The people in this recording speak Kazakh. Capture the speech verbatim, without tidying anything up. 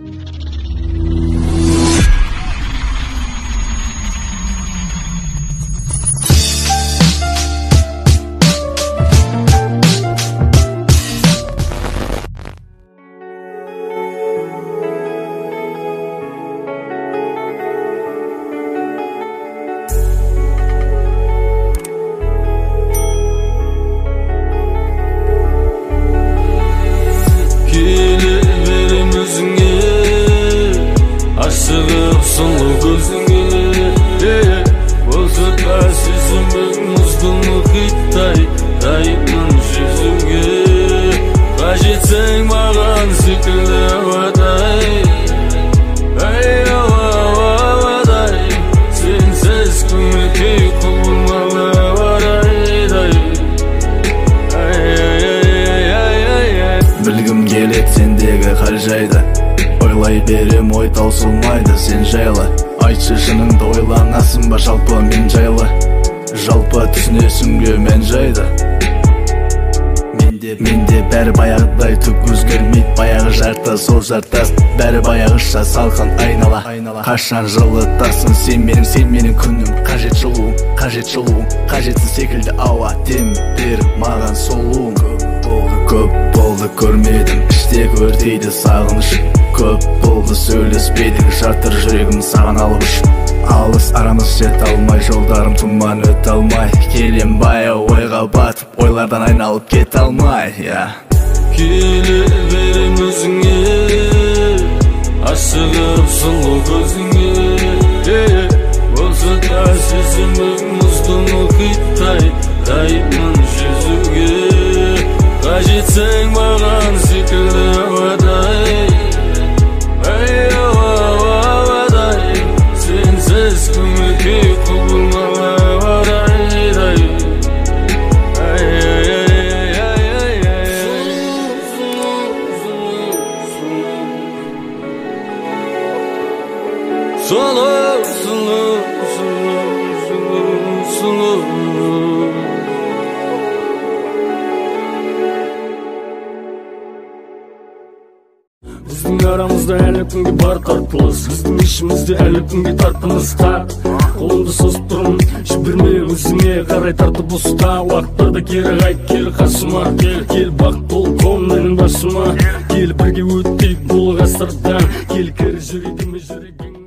Білгім келет сендегі қар жайды, ойлай берем ой таусылмайды сен жайлы. Айтшы шыныңды ойланасың ба жалпы мен жайлы, жалпы түсінесің мен жайды. Менде бәрі баяғыдай түк өзгермейді, баяғы жарты сол жартас, бәрі баяғыша салқын айнала. Қашан жылытасың сен менің, сен менің күнім, қажет жылуың, қажет жылуың, қажетсіз секілді ауа дем бер маған солуың. Көп болды көрмедім, іште өртейді сағыныш, көп болды сөйлеспедік, жатыр жүрегім саған алып ұш. Алыс арамыз жете алмай, жолдарым тұман өте алмай, келем баяу ойға батып, ойлардан айналып кете алмай. Келе берем өзіңе, ашығып сұлу көзіңе, болса да сезімің мұзды мұхиттай, дайымын жүзуге. Қажетсің маған секілді ауадай, ауадай, сенсіз көңіл құбылмала ауадайдай. Сұлу, сұлу, сұлу, сұлу, сұлу. Біздің арамызда әлі күнге бар тартылыс, біздің ішімізде әлі күнге тартымыз тар. Қолымды созып тұрмын, жіберме өзіңе қарай тартып ұста. Уақыттарда кері қайт, кел қасыма, кел бақ бол қом менің басыма. Кел бірге өттейік бұл ғасырдан, кел кір жүрегіме жүрегің.